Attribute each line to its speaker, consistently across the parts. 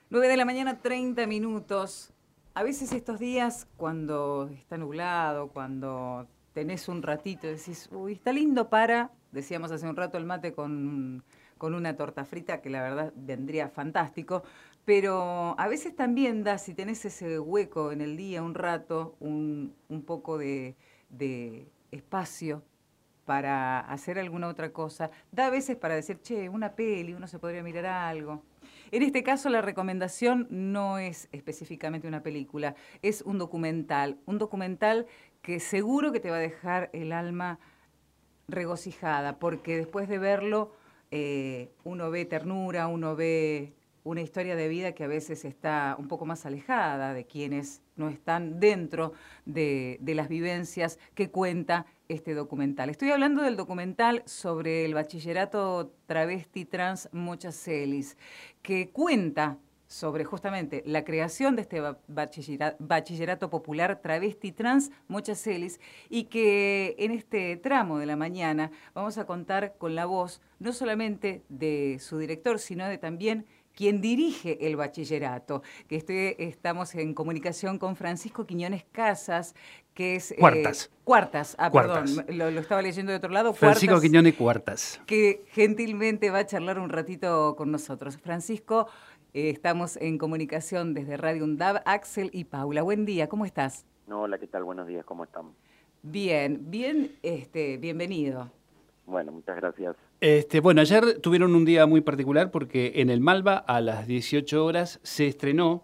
Speaker 1: 9 de la mañana, 30 minutos. A veces estos días, cuando está nublado, cuando tenés un ratito, decís, uy, está lindo para, decíamos hace un rato, el mate con una torta frita, que la verdad vendría fantástico, pero a veces también da, si tenés ese hueco en el día, un rato, un poco de espacio para hacer alguna otra cosa, da a veces para decir, che, una peli, uno se podría mirar algo. En este caso la recomendación no es específicamente una película, es un documental que seguro que te va a dejar el alma regocijada, porque después de verlo uno ve ternura, uno ve una historia de vida que a veces está un poco más alejada de quienes no están dentro de las vivencias que cuenta este documental. Estoy hablando del documental sobre el bachillerato travesti trans Mochacelis, que cuenta sobre justamente la creación de este bachillerato popular travesti trans Mochacelis y que en este tramo de la mañana vamos a contar con la voz no solamente de su director, sino de también quien dirige el bachillerato, que estamos en comunicación con Francisco Quiñones Casas, que es
Speaker 2: Cuartas.
Speaker 1: Cuartas, perdón,
Speaker 2: Cuartas.
Speaker 1: lo estaba leyendo de otro lado,
Speaker 2: Francisco
Speaker 1: Cuartas,
Speaker 2: Quiñones Cuartas.
Speaker 1: que gentilmente va a charlar un ratito con nosotros. Francisco, estamos en comunicación desde Radio UNDAV, Axel y Paula. Buen día, ¿cómo estás?
Speaker 3: Hola, ¿qué tal? Buenos días, ¿cómo están?
Speaker 1: Bien, bien, bienvenido.
Speaker 3: Bueno, muchas gracias.
Speaker 2: Bueno, ayer tuvieron un día muy particular porque en el Malva a las 18 horas se estrenó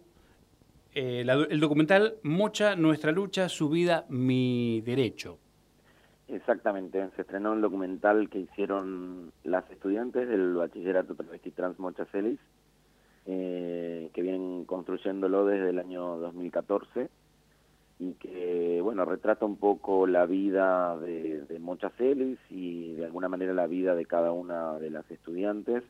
Speaker 2: el documental Mocha, Nuestra Lucha, Su Vida, Mi Derecho.
Speaker 3: Exactamente, se estrenó un documental que hicieron las estudiantes del Bachillerato Travesti Trans Mochacelis, que vienen construyéndolo desde el año 2014 y que, bueno, retrata un poco la vida de Mochacelis y de alguna manera la vida de cada una de las estudiantes.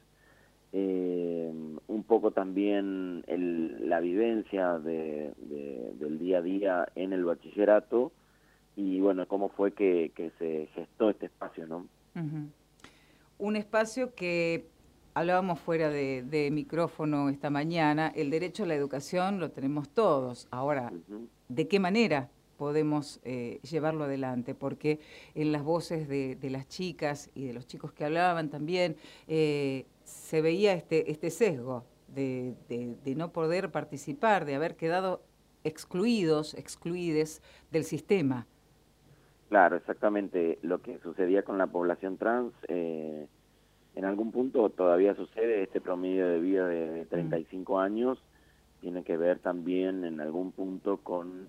Speaker 3: Un poco también la vivencia del día a día en el bachillerato y bueno, cómo fue que se gestó este espacio, ¿no?
Speaker 1: Uh-huh. Un espacio que hablábamos fuera de micrófono esta mañana, el derecho a la educación lo tenemos todos. Ahora,
Speaker 3: Uh-huh.
Speaker 1: ¿de qué manera podemos llevarlo adelante? Porque en las voces de las chicas y de los chicos que hablaban también se veía este sesgo de no poder participar, de haber quedado excluides del sistema.
Speaker 3: Claro, exactamente lo que sucedía con la población trans, en algún punto todavía sucede. Este promedio de vida de 35 años tiene que ver también en algún punto con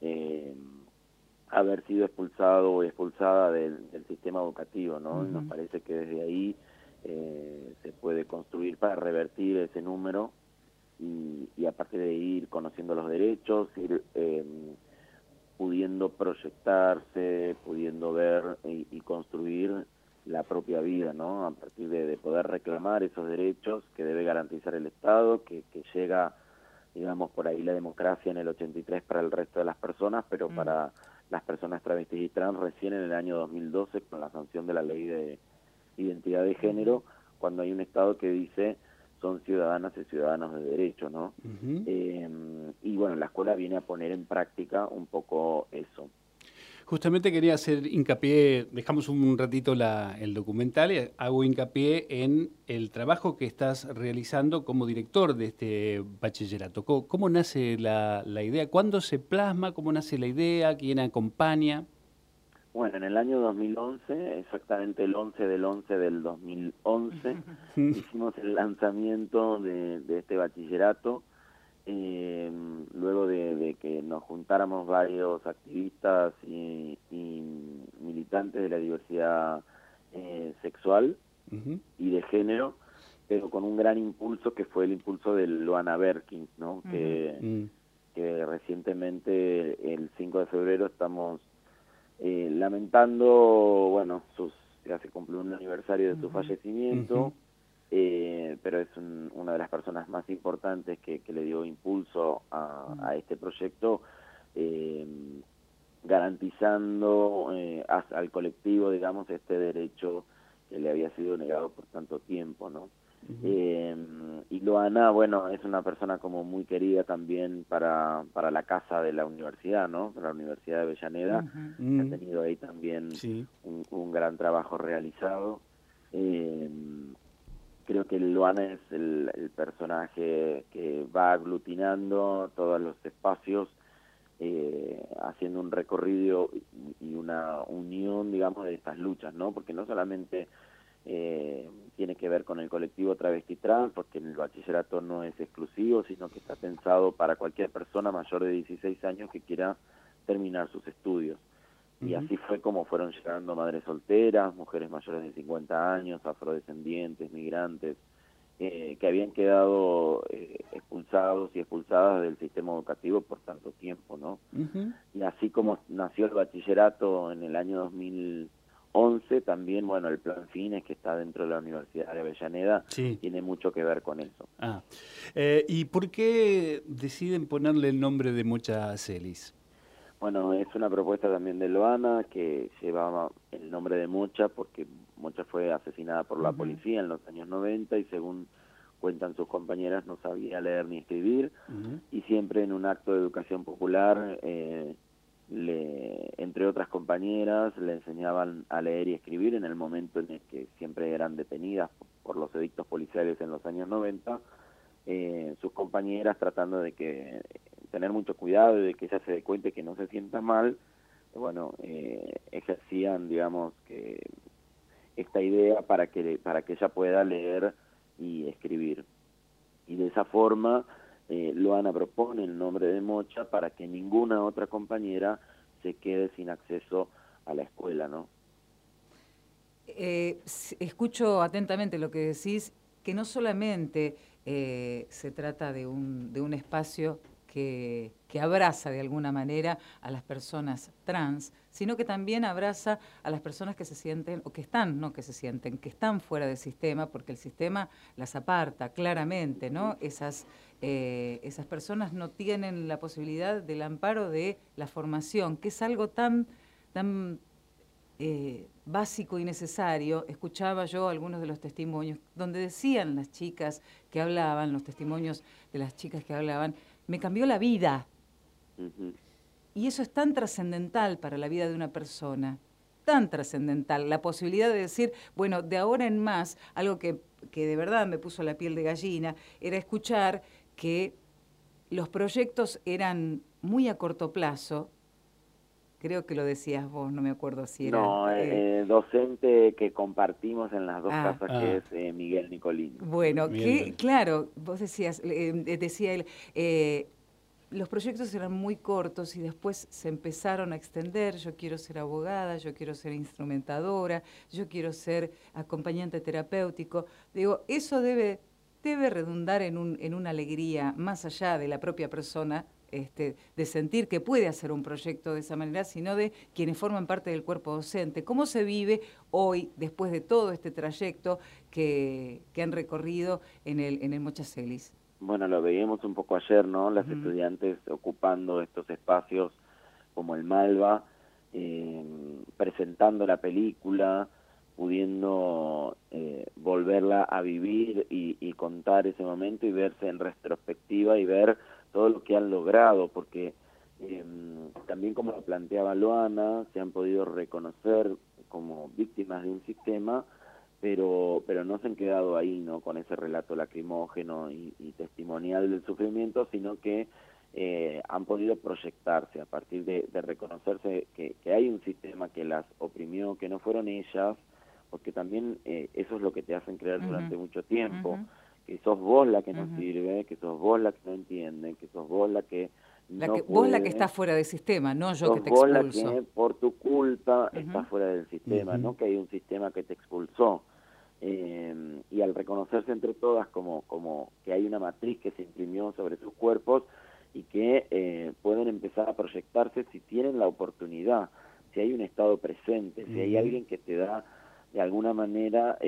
Speaker 3: haber sido expulsado o expulsada del sistema educativo, ¿no?
Speaker 1: Uh-huh.
Speaker 3: Y nos parece que desde ahí se puede construir para revertir ese número y a partir de ir conociendo los derechos, ir pudiendo proyectarse, pudiendo ver y construir la propia vida, ¿no? A partir de poder reclamar esos derechos que debe garantizar el Estado, que llega, digamos, por ahí la democracia en el 83 para el resto de las personas, pero para las personas travestis y trans recién en el año 2012 con la sanción de la ley de identidad de género, cuando hay un Estado que dice son ciudadanas y ciudadanos de derecho, ¿no?
Speaker 2: Uh-huh.
Speaker 3: Y bueno, la escuela viene a poner en práctica un poco eso.
Speaker 2: Justamente quería hacer hincapié, dejamos un ratito el documental y hago hincapié en el trabajo que estás realizando como director de este bachillerato. ¿Cómo nace la idea? ¿Cuándo se plasma? ¿Cómo nace la idea? ¿Quién acompaña?
Speaker 3: Bueno, en el año 2011, exactamente el 11 del 11 del 2011, hicimos el lanzamiento de este bachillerato, luego de que nos juntáramos varios activistas y militantes de la diversidad sexual
Speaker 2: Uh-huh.
Speaker 3: y de género, pero con un gran impulso que fue el impulso de Luana Berkins, ¿no?
Speaker 1: Uh-huh.
Speaker 3: Que recientemente, el 5 de febrero, estamos lamentando, bueno, ya se cumplió un aniversario de su fallecimiento, pero es una de las personas más importantes que le dio impulso a este proyecto, garantizando al colectivo, digamos, este derecho que le había sido negado por tanto tiempo, ¿no? Y Luana, bueno, es una persona como muy querida también para la casa de la universidad, ¿no? Para la Universidad de Avellaneda. Ha tenido ahí también un gran trabajo realizado. Creo que Luana es el personaje que va aglutinando todos los espacios, haciendo un recorrido y una unión, digamos, de estas luchas, ¿no? Porque no solamente tiene que ver con el colectivo travesti trans, porque el bachillerato no es exclusivo, sino que está pensado para cualquier persona mayor de 16 años que quiera terminar sus estudios. Y así fue como fueron llegando madres solteras, mujeres mayores de 50 años, afrodescendientes, migrantes, que habían quedado expulsados y expulsadas del sistema educativo por tanto tiempo, ¿no? Y así como nació el bachillerato en el año 2011, también, bueno, el Plan Fines, que está dentro de la Universidad de Avellaneda, tiene mucho que ver con eso.
Speaker 2: ¿Y por qué deciden ponerle el nombre de Mocha Celis?
Speaker 3: Bueno, es una propuesta también de Loana, que llevaba el nombre de Mocha porque Mocha fue asesinada por la policía en los años 90 y según cuentan sus compañeras no sabía leer ni escribir, y siempre en un acto de educación popular, entre otras compañeras, le enseñaban a leer y escribir en el momento en el que siempre eran detenidas por los edictos policiales en los años 90, sus compañeras tratando de que tener mucho cuidado y de que ella se dé cuenta que no se sienta mal, bueno, ejercían, digamos, que esta idea para que ella pueda leer y escribir. Y de esa forma, Loana propone el nombre de Mocha para que ninguna otra compañera se quede sin acceso a la escuela, ¿no?
Speaker 1: Escucho atentamente lo que decís, que no solamente se trata de un espacio que abraza de alguna manera a las personas trans, sino que también abraza a las personas que se sienten, o que están, no que se sienten, que están fuera del sistema, porque el sistema las aparta claramente, ¿no? Esas personas no tienen la posibilidad del amparo de la formación, que es algo tan básico y necesario. Escuchaba yo algunos de los testimonios donde decían las chicas que hablaban, los testimonios de las chicas que hablaban, me cambió la vida. Y eso es tan trascendental para la vida de una persona, tan trascendental, la posibilidad de decir, bueno, de ahora en más, algo que de verdad me puso la piel de gallina, era escuchar que los proyectos eran muy a corto plazo. Creo que lo decías vos, no me acuerdo si era...
Speaker 3: No, docente que compartimos en las dos casas, que es Miguel Nicolini.
Speaker 1: Bueno, que claro, vos decías, decía él, los proyectos eran muy cortos y después se empezaron a extender. Yo quiero ser abogada, yo quiero ser instrumentadora, yo quiero ser acompañante terapéutico. Digo, eso debe redundar en una alegría más allá de la propia persona, de sentir que puede hacer un proyecto de esa manera, sino de quienes forman parte del cuerpo docente. ¿Cómo se vive hoy, después de todo este trayecto que han recorrido en el Mocha Celis?
Speaker 3: Bueno, lo veíamos un poco ayer, ¿no? Las estudiantes ocupando estos espacios como el Malva, presentando la película, pudiendo volverla a vivir y contar ese momento y verse en retrospectiva y ver todo lo que han logrado, porque también, como lo planteaba Loana, se han podido reconocer como víctimas de un sistema, pero no se han quedado ahí, ¿no? Con ese relato lacrimógeno y testimonial del sufrimiento, sino que han podido proyectarse a partir de reconocerse que hay un sistema que las oprimió, que no fueron ellas, porque también eso es lo que te hacen creer durante mucho tiempo, que sos vos la que no sirve, que sos vos la que no entiende, que sos vos la que no puede.
Speaker 1: Vos la que está fuera del sistema, no yo que te
Speaker 3: expulso.
Speaker 1: Sos
Speaker 3: vos la que por tu culpa estás fuera del sistema, no que hay un sistema que te expulsó. Y al reconocerse entre todas como que hay una matriz que se imprimió sobre sus cuerpos y que pueden empezar a proyectarse si tienen la oportunidad, si hay un estado presente, si hay alguien que te da de alguna manera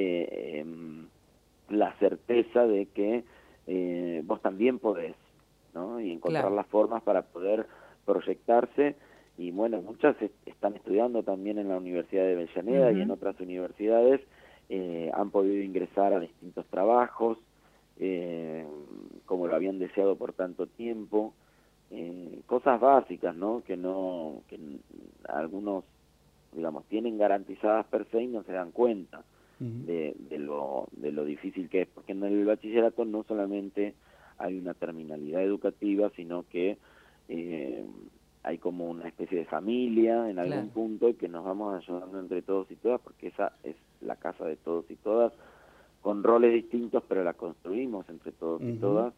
Speaker 3: la certeza de que vos también podés, ¿no? Y encontrar las formas para poder proyectarse. Y bueno, muchas están estudiando también en la Universidad de Avellaneda y en otras universidades, han podido ingresar a distintos trabajos, como lo habían deseado por tanto tiempo, cosas básicas, ¿no? Que algunos, digamos, tienen garantizadas per se y no se dan cuenta de lo difícil que es, porque en el bachillerato no solamente hay una terminalidad educativa, sino que hay como una especie de familia en algún punto, y que nos vamos ayudando entre todos y todas, porque esa es la casa de todos y todas, con roles distintos, pero la construimos entre todos y todas.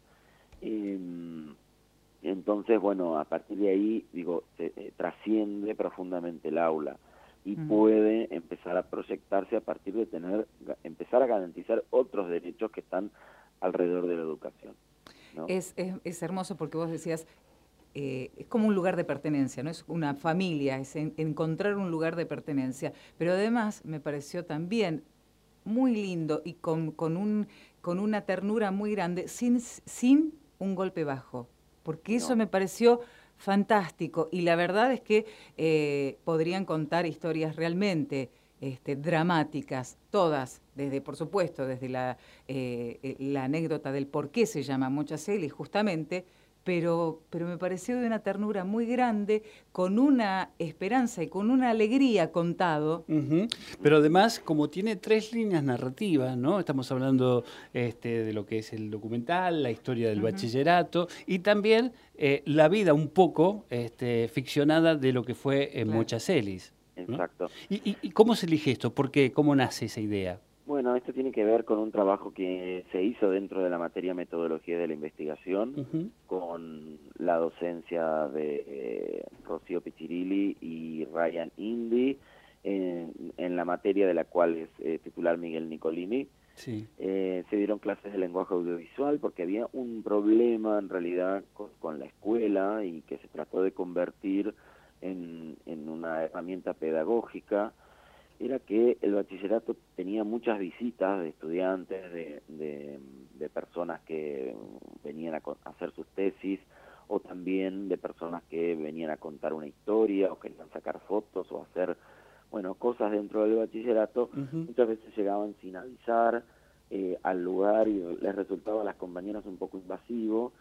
Speaker 3: Entonces, bueno, a partir de ahí, digo, trasciende profundamente el aula y puede empezar a proyectarse a partir de empezar a garantizar otros derechos que están alrededor de la educación, ¿no?
Speaker 1: Es hermoso porque vos decías, es como un lugar de pertenencia, ¿no? Es una familia, es encontrar un lugar de pertenencia. Pero además me pareció también muy lindo y con una ternura muy grande, sin un golpe bajo, porque eso me pareció fantástico. Y la verdad es que podrían contar historias realmente dramáticas, todas, por supuesto, desde la anécdota del por qué se llama Mochaceli, justamente, pero me pareció de una ternura muy grande, con una esperanza y con una alegría contado.
Speaker 2: Pero además, como tiene 3 líneas narrativas, ¿no? Estamos hablando de lo que es el documental, la historia del bachillerato, y también la vida un poco ficcionada de lo que fue Mochacelis, ¿no?
Speaker 3: Exacto.
Speaker 2: ¿Y cómo se elige esto? ¿Por qué? ¿Cómo nace esa idea?
Speaker 3: Bueno, esto tiene que ver con un trabajo que se hizo dentro de la materia metodología de la investigación, con la docencia de Rocío Pichirilli y Ryan Indy, en la materia de la cual es titular Miguel Nicolini.
Speaker 2: Sí.
Speaker 3: Se dieron clases de lenguaje audiovisual porque había un problema en realidad con la escuela, y que se trató de convertir en una herramienta pedagógica. Era que el bachillerato tenía muchas visitas de estudiantes, de personas que venían a hacer sus tesis, o también de personas que venían a contar una historia, o querían sacar fotos, o hacer, bueno, cosas dentro del bachillerato. Muchas veces llegaban sin avisar al lugar, y les resultaba a las compañeras un poco invasivo,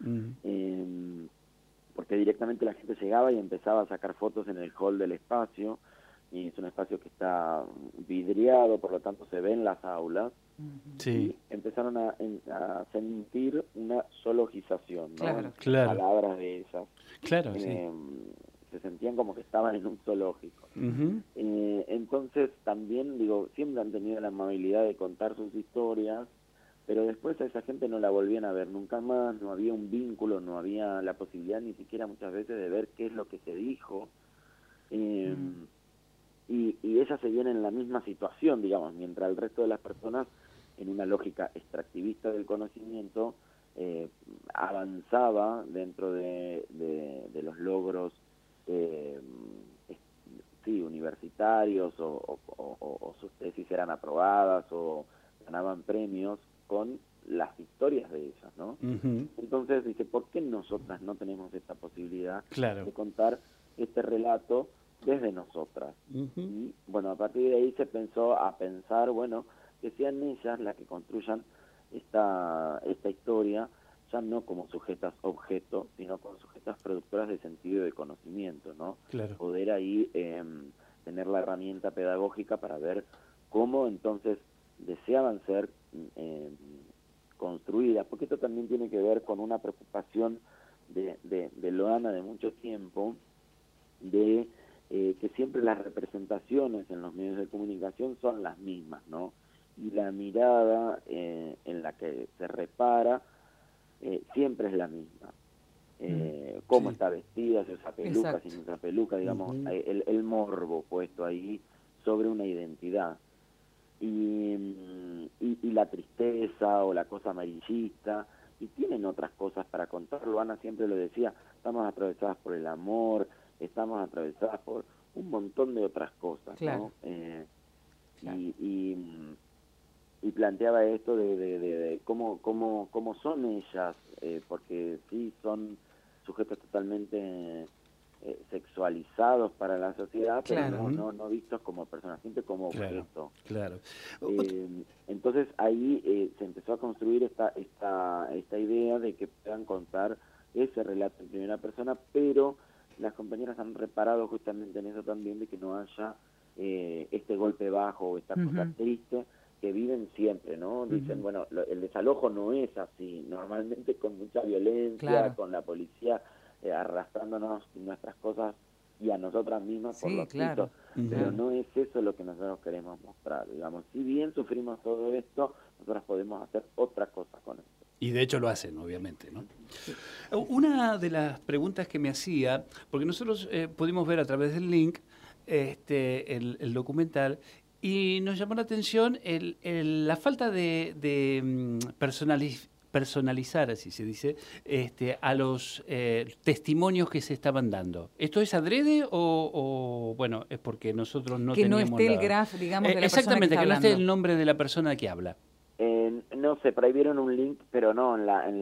Speaker 3: porque directamente la gente llegaba y empezaba a sacar fotos en el hall del espacio, y es un espacio que está vidriado, por lo tanto se ven las aulas.
Speaker 2: Sí.
Speaker 3: Y empezaron a sentir una zoologización, ¿no?
Speaker 2: Claro.
Speaker 3: Palabras de ellas.
Speaker 2: Claro, sí.
Speaker 3: Se sentían como que estaban en un zoológico. Entonces también, digo, siempre han tenido la amabilidad de contar sus historias, pero después a esa gente no la volvían a ver nunca más, no había un vínculo, no había la posibilidad ni siquiera muchas veces de ver qué es lo que se dijo. Y ellas seguían en la misma situación, digamos, mientras el resto de las personas, en una lógica extractivista del conocimiento, avanzaba dentro de los logros universitarios, o sus tesis eran aprobadas o ganaban premios con las historias de ellas, ¿no? Entonces dice, ¿por qué nosotras no tenemos esta posibilidad de contar este relato desde nosotras? Y bueno, a partir de ahí se pensó a pensar, bueno, que sean ellas las que construyan esta historia, ya no como sujetas objeto, sino como sujetas productoras de sentido y de conocimiento, ¿no? Poder ahí tener la herramienta pedagógica para ver cómo entonces deseaban ser construidas, porque esto también tiene que ver con una preocupación de Loana de mucho tiempo, de que siempre las representaciones en los medios de comunicación son las mismas, ¿no? Y la mirada en la que se repara siempre es la misma. Cómo está vestida, si usa peluca, si no usa peluca, digamos, el morbo puesto ahí sobre una identidad. Y la tristeza o la cosa amarillista, y tienen otras cosas para contarlo. Ana siempre lo decía, estamos atravesadas por el amor, estamos atravesadas por un montón de otras cosas, ¿no? Y planteaba esto de cómo son ellas, porque sí son sujetos totalmente sexualizados para la sociedad, pero
Speaker 1: Claro.
Speaker 3: no vistos como personas, siempre como objeto.
Speaker 2: Claro.
Speaker 3: Entonces ahí se empezó a construir esta idea de que puedan contar ese relato en primera persona, pero las compañeras han reparado justamente en eso también, de que no haya este golpe bajo o esta cosa triste que viven siempre, ¿no? Dicen, bueno, el desalojo no es así, normalmente con mucha violencia, con la policía arrastrándonos nuestras cosas y a nosotras mismas por los pisos, pero no es eso lo que nosotros queremos mostrar, digamos. Si bien sufrimos todo esto, nosotros podemos hacer otra cosa con esto.
Speaker 2: Y de hecho lo hacen, obviamente, ¿no? Una de las preguntas que me hacía, porque nosotros pudimos ver a través del link el documental, y nos llamó la atención la falta de personalizar, así se dice, a los testimonios que se estaban dando. ¿Esto es adrede o bueno, es porque nosotros no
Speaker 1: que
Speaker 2: teníamos
Speaker 1: no esté el graf, digamos, de la
Speaker 2: exactamente,
Speaker 1: persona
Speaker 2: que no esté
Speaker 1: hablando?
Speaker 2: el nombre de la persona que habla?
Speaker 3: No sé, por ahí vieron un link, pero no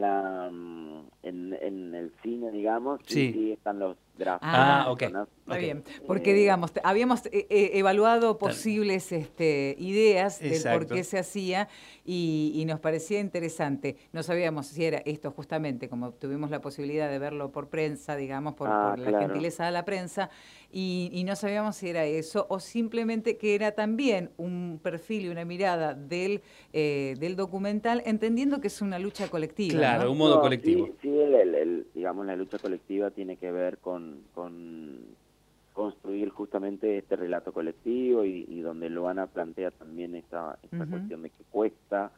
Speaker 3: en el cine, digamos, sí están los grafos.
Speaker 2: Ok.
Speaker 1: Está bien, porque digamos, habíamos evaluado posibles ideas del por qué se hacía y nos parecía interesante. No sabíamos si era esto justamente, como tuvimos la posibilidad de verlo por prensa, digamos, por la gentileza de la prensa, y no sabíamos si era eso o simplemente que era también un perfil y una mirada del documental, entendiendo que es una lucha colectiva.
Speaker 2: Claro,
Speaker 1: ¿no?
Speaker 2: un modo colectivo.
Speaker 3: Sí, digamos, la lucha colectiva tiene que ver con construir justamente este relato colectivo y donde Luana plantea también esta cuestión de que cuesta,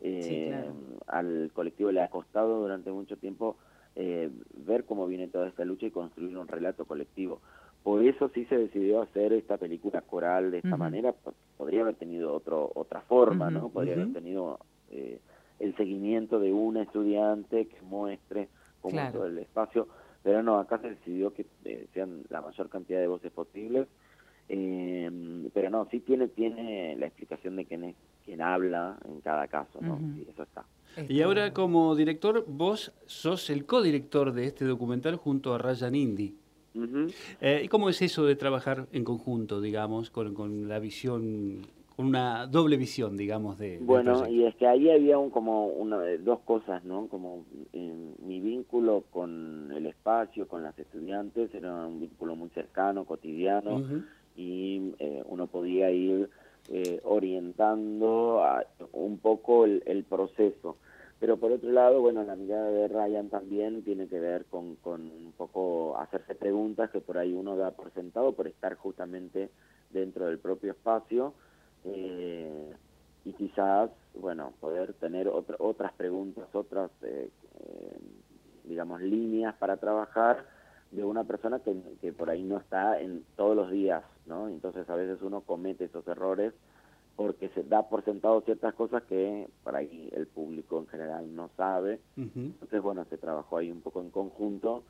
Speaker 3: al colectivo le ha costado durante mucho tiempo ver cómo viene toda esta lucha y construir un relato colectivo. Por eso sí se decidió hacer esta película coral de esta manera, podría haber tenido otra forma, ¿no? Podría haber tenido el seguimiento de una estudiante que muestre cómo es todo el espacio, pero no, acá se decidió que sean la mayor cantidad de voces posibles, pero no, sí tiene la explicación de quién es quien habla en cada caso, ¿no? Sí, eso está.
Speaker 2: Y ahora, como director, vos sos el codirector de este documental junto a Rayan Indy. ¿Y cómo es eso de trabajar en conjunto, digamos, con la visión, con una doble visión, digamos,
Speaker 3: Bueno, y es que ahí había dos cosas, ¿no? Como mi vínculo con el espacio, con las estudiantes, era un vínculo muy cercano, cotidiano, y uno podía ir orientando un poco el proceso. Pero por otro lado, bueno, la mirada de Rayan también tiene que ver con un poco hacerse preguntas que por ahí uno da por sentado por estar justamente dentro del propio espacio, y quizás, bueno, poder tener otras preguntas, otras, digamos, líneas para trabajar de una persona que por ahí no está en todos los días, ¿no? Entonces a veces uno comete esos errores porque se da por sentado ciertas cosas que por ahí el público en general no sabe. Entonces, bueno, se trabajó ahí un poco en conjunto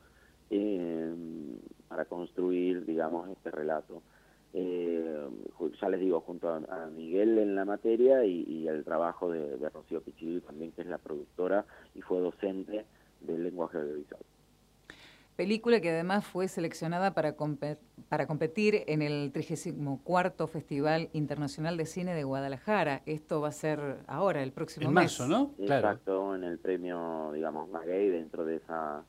Speaker 3: para construir, digamos, este relato. Ya les digo, junto a Miguel en la materia y el trabajo de Rocío Pichilli también, que es la productora y fue docente del lenguaje audiovisual.
Speaker 1: Película que además fue seleccionada para competir en el 34º Festival Internacional de Cine de Guadalajara. Esto va a ser ahora, el próximo mes.
Speaker 2: En marzo, ¿no?
Speaker 3: Exacto, en el premio, digamos, Maguey, dentro de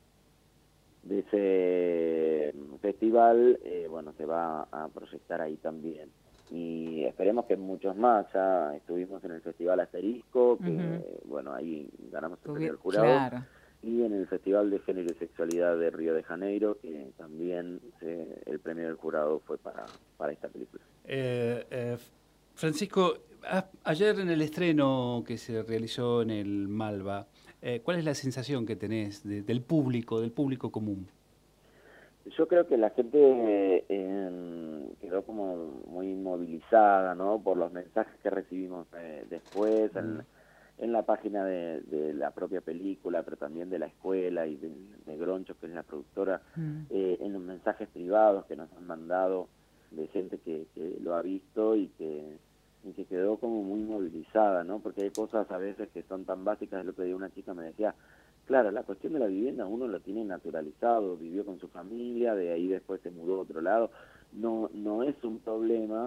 Speaker 3: ese festival, bueno, se va a proyectar ahí también. Y esperemos que muchos más. Ya estuvimos en el Festival Asterisco, que, bueno, ahí ganamos el premio del jurado.
Speaker 1: Claro.
Speaker 3: Y en el Festival de Género y Sexualidad de Río de Janeiro, que también el premio del jurado fue para esta película.
Speaker 2: Francisco, ayer en el estreno que se realizó en el Malva, ¿cuál es la sensación que tenés del público común?
Speaker 3: Yo creo que la gente quedó como muy movilizada, ¿no? Por los mensajes que recibimos después, en la página de la propia película, pero también de la escuela y de Groncho, que es la productora, en los mensajes privados que nos han mandado de gente que lo ha visto y que quedó como muy movilizada, ¿no? Porque hay cosas a veces que son tan básicas. El otro día una chica me decía, Claro, la cuestión de la vivienda uno lo tiene naturalizado, vivió con su familia, de ahí después se mudó a otro lado, no es un problema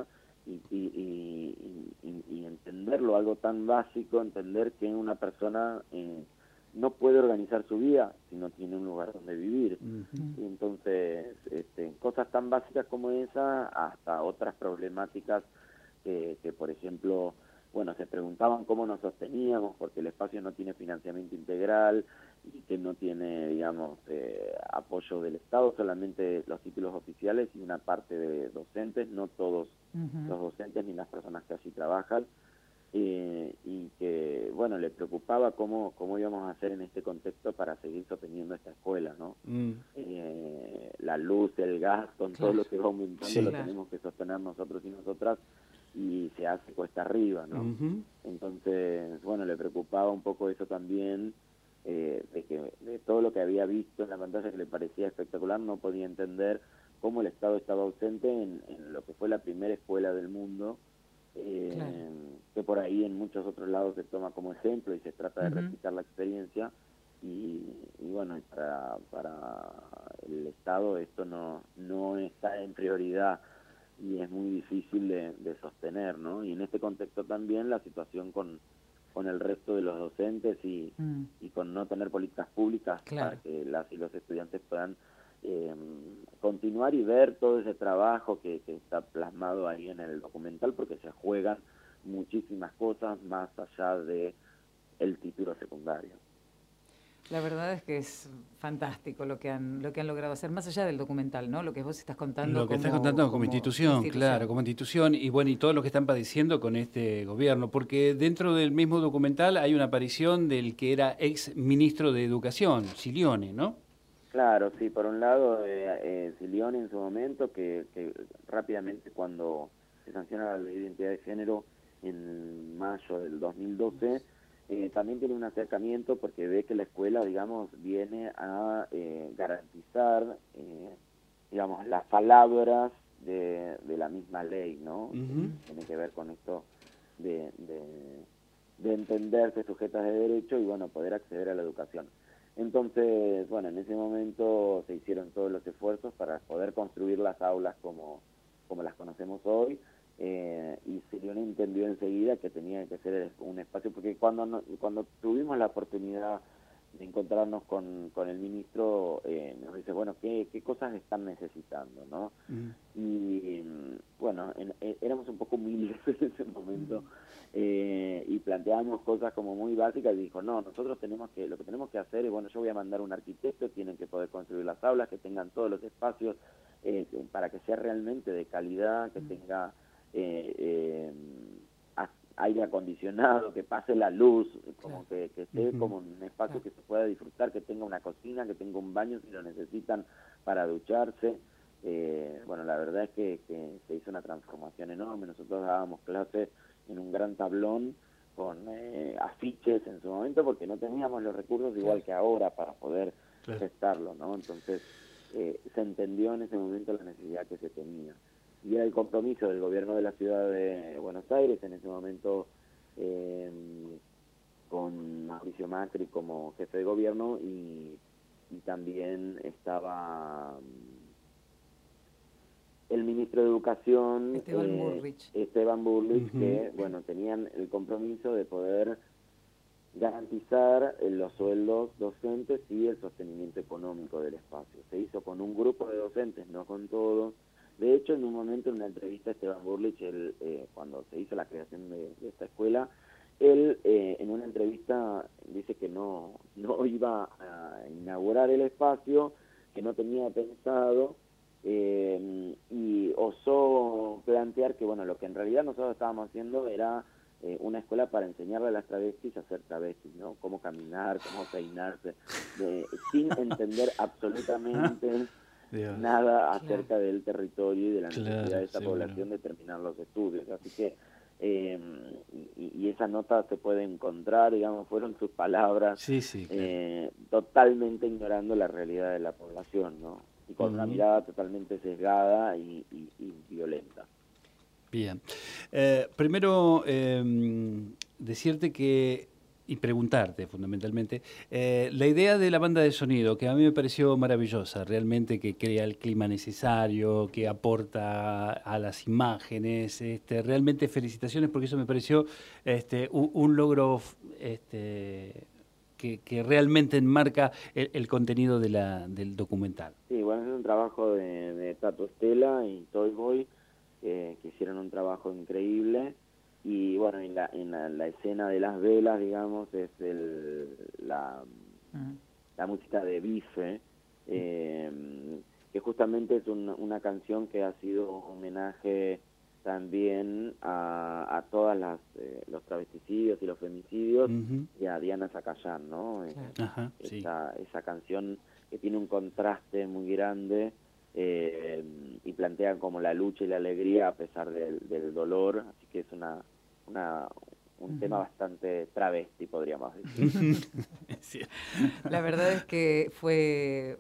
Speaker 3: y entenderlo, algo tan básico, entender que una persona no puede organizar su vida si no tiene un lugar donde vivir. Y entonces, cosas tan básicas como esa, hasta otras problemáticas que por ejemplo, bueno, se preguntaban cómo nos sosteníamos, porque el espacio no tiene financiamiento integral y que no tiene, digamos, apoyo del Estado, solamente los títulos oficiales y una parte de docentes, no todos los docentes ni las personas que allí trabajan, y que, bueno, le preocupaba cómo íbamos a hacer en este contexto para seguir sosteniendo esta escuela, ¿no? La luz, el gas, con todo lo que va aumentando, lo tenemos que sostener nosotros y nosotras, y se hace cuesta arriba, ¿no? Entonces, bueno, le preocupaba un poco eso también, de todo lo que había visto en la pantalla que le parecía espectacular, no podía entender cómo el Estado estaba ausente en lo que fue la primera escuela del mundo, que por ahí en muchos otros lados se toma como ejemplo y se trata de replicar la experiencia, y bueno, para el Estado esto no está en prioridad y es muy difícil de sostener, ¿no? Y en este contexto también la situación con el resto de los docentes y con no tener políticas públicas para que las y los estudiantes puedan continuar y ver todo ese trabajo que está plasmado ahí en el documental, porque se juegan muchísimas cosas más allá de el título secundario.
Speaker 1: La verdad es que es fantástico lo que han logrado hacer, más allá del documental, ¿no? Lo que vos estás contando.
Speaker 2: Lo que estás contando como institución, claro, como institución, y bueno, y todo lo que están padeciendo con este gobierno, porque dentro del mismo documental hay una aparición del que era ex ministro de Educación, Silione, ¿no?
Speaker 3: Claro, sí, por un lado, Silione en su momento, que rápidamente cuando se sanciona la ley de identidad de género en mayo del 2012, también tiene un acercamiento porque ve que la escuela, digamos, viene a garantizar, digamos, las palabras de la misma ley, ¿no? Tiene que ver con esto de entenderse sujetas de derecho y, bueno, poder acceder a la educación. Entonces, bueno, en ese momento se hicieron todos los esfuerzos para poder construir las aulas como las conocemos hoy, y Silione entendió enseguida que tenía que ser un espacio, porque cuando tuvimos la oportunidad de encontrarnos con el ministro, nos dice, bueno, ¿qué cosas están necesitando, no? Y bueno, éramos un poco humildes en ese momento, y planteábamos cosas como muy básicas, y dijo, no, nosotros lo que tenemos que hacer es, bueno, yo voy a mandar un arquitecto, tienen que poder construir las aulas, que tengan todos los espacios, para que sea realmente de calidad, que tenga aire acondicionado, que pase la luz, como que esté como un espacio que se pueda disfrutar, que tenga una cocina, que tenga un baño si lo necesitan para ducharse. Bueno, la verdad es que se hizo una transformación enorme. Nosotros dábamos clases en un gran tablón con afiches en su momento, porque no teníamos los recursos igual que ahora para poder gestarlo, ¿no? Entonces se entendió en ese momento la necesidad que se tenía. Y era el compromiso del gobierno de la ciudad de Buenos Aires, en ese momento con Mauricio Macri como jefe de gobierno, y también estaba el ministro de Educación, Esteban Burrich, que, bueno, tenían el compromiso de poder garantizar los sueldos docentes y el sostenimiento económico del espacio. Se hizo con un grupo de docentes, no con todos. De hecho, en un momento, en una entrevista, Esteban Burrich, cuando se hizo la creación de esta escuela, él en una entrevista dice que no iba a inaugurar el espacio, que no tenía pensado, y osó plantear que, bueno, lo que en realidad nosotros estábamos haciendo era una escuela para enseñarle a las travestis a ser travestis, ¿no? Cómo caminar, cómo peinarse, sin entender absolutamente nada acerca del territorio y de la necesidad de esta población de terminar los estudios. Así que, y esa nota se puede encontrar, digamos, fueron sus palabras, totalmente ignorando la realidad de la población, ¿no? Y con una mirada totalmente sesgada y violenta.
Speaker 2: Bien. Primero, decirte que y preguntarte fundamentalmente, la idea de la banda de sonido, que a mí me pareció maravillosa, realmente que crea el clima necesario, que aporta a las imágenes, realmente felicitaciones porque eso me pareció un logro que realmente enmarca el contenido del documental.
Speaker 3: Sí, bueno, es un trabajo de Tato Estela y Toy Boy, que hicieron un trabajo increíble. Y bueno, en la escena de las velas, digamos, es la música de Bife, que justamente es una canción que ha sido un homenaje también a todas los travesticidios y los femicidios, y a Diana Zacayán, ¿no?
Speaker 2: Ajá, sí.
Speaker 3: Esa canción que tiene un contraste muy grande, y plantea como la lucha y la alegría a pesar del dolor, así que es un tema bastante travesti, podríamos decir.
Speaker 1: La verdad es que fue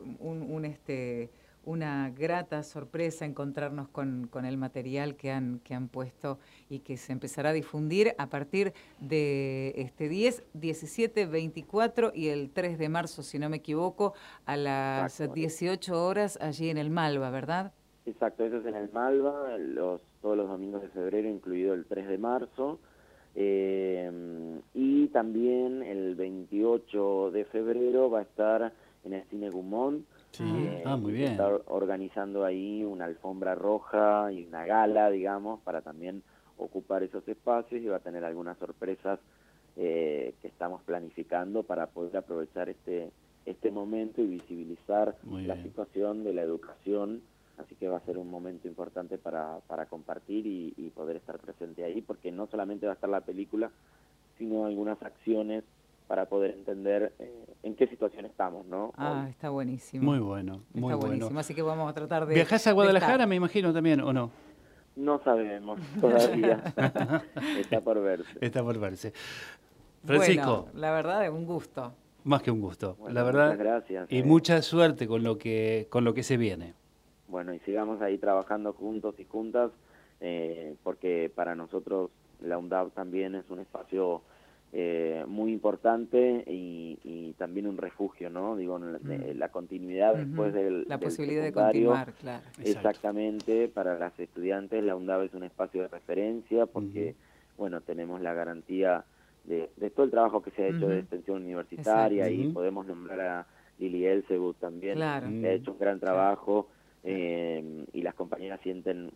Speaker 1: una grata sorpresa encontrarnos con el material que han puesto y que se empezará a difundir a partir de este 10, 17, 24 y el 3 de marzo, si no me equivoco, a las 18 horas allí en el Malva, ¿verdad?
Speaker 3: Exacto, eso es en el Malva, todos los domingos de febrero, incluido el 3 de marzo. Y también el 28 de febrero va a estar en el Cine Gumont.
Speaker 2: Sí. Muy bien.
Speaker 3: Está organizando ahí una alfombra roja y una gala, digamos, para también ocupar esos espacios, y va a tener algunas sorpresas que estamos planificando para poder aprovechar este momento y visibilizar la situación de la educación. Así que va a ser un momento importante para compartir y poder estar presente ahí, porque no solamente va a estar la película, sino algunas acciones para poder entender en qué situación estamos, ¿no?
Speaker 1: Hoy. Está buenísimo.
Speaker 2: Muy bueno, muy
Speaker 1: está buenísimo,
Speaker 2: bueno.
Speaker 1: Así que vamos a tratar de...
Speaker 2: ¿Viajás a Guadalajara, me imagino, también, o no?
Speaker 3: No sabemos todavía. Está por verse.
Speaker 2: Está por verse. Francisco.
Speaker 1: Bueno, la verdad es un gusto.
Speaker 2: Más que un gusto.
Speaker 3: Bueno,
Speaker 2: la verdad.
Speaker 3: Muchas gracias.
Speaker 2: Y mucha suerte con lo que se viene.
Speaker 3: Bueno, y sigamos ahí trabajando juntos y juntas, porque para nosotros la UNDAV también es un espacio muy importante y también un refugio, ¿no? Digo, la continuidad después
Speaker 1: la posibilidad
Speaker 3: del
Speaker 1: de continuar, claro.
Speaker 3: Exactamente, para las estudiantes la UNDAV es un espacio de referencia porque, bueno, tenemos la garantía de todo el trabajo que se ha hecho de extensión universitaria. Exacto. Y podemos nombrar a Lili Elsegut también,
Speaker 1: claro.
Speaker 3: que ha hecho un gran trabajo. Y las compañeras se sienten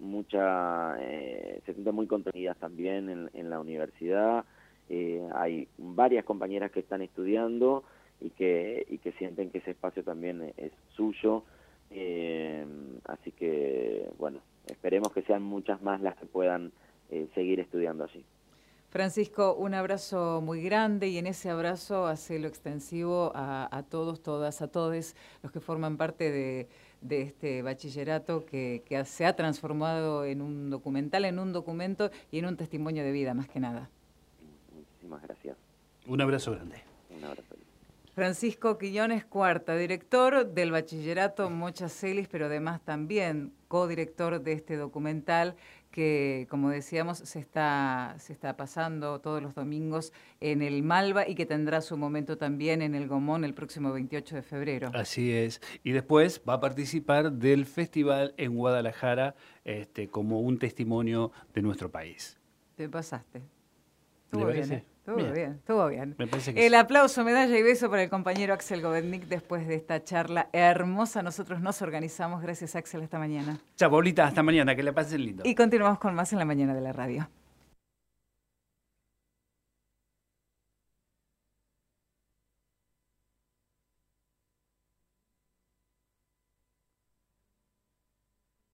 Speaker 3: muy contenidas también en la universidad. Hay varias compañeras que están estudiando y que sienten que ese espacio también es suyo. Así que, bueno, esperemos que sean muchas más las que puedan seguir estudiando allí.
Speaker 1: Francisco, un abrazo muy grande, y en ese abrazo hacelo extensivo a todos, todas, a todos los que forman parte de este bachillerato que se ha transformado en un documental, en un documento y en un testimonio de vida, más que nada.
Speaker 3: Muchísimas gracias.
Speaker 2: Un abrazo grande.
Speaker 3: Un abrazo.
Speaker 1: Francisco Quiñones Cuarta, director del bachillerato Mocha Celis, pero además también codirector de este documental que, como decíamos, se está pasando todos los domingos en el Malva y que tendrá su momento también en el Gomón el próximo 28 de febrero.
Speaker 2: Así es. Y después va a participar del festival en Guadalajara como un testimonio de nuestro país.
Speaker 1: Te pasaste.
Speaker 2: ¿Le parece?
Speaker 1: Estuvo bien.
Speaker 2: Me parece que
Speaker 1: el aplauso, medalla y beso para el compañero Axel Govetnik después de esta charla hermosa. Nosotros nos organizamos. Gracias, Axel. Hasta mañana.
Speaker 2: Chao, Paulita. Hasta mañana. Que la pasen lindo.
Speaker 1: Y continuamos con más en la mañana de la radio.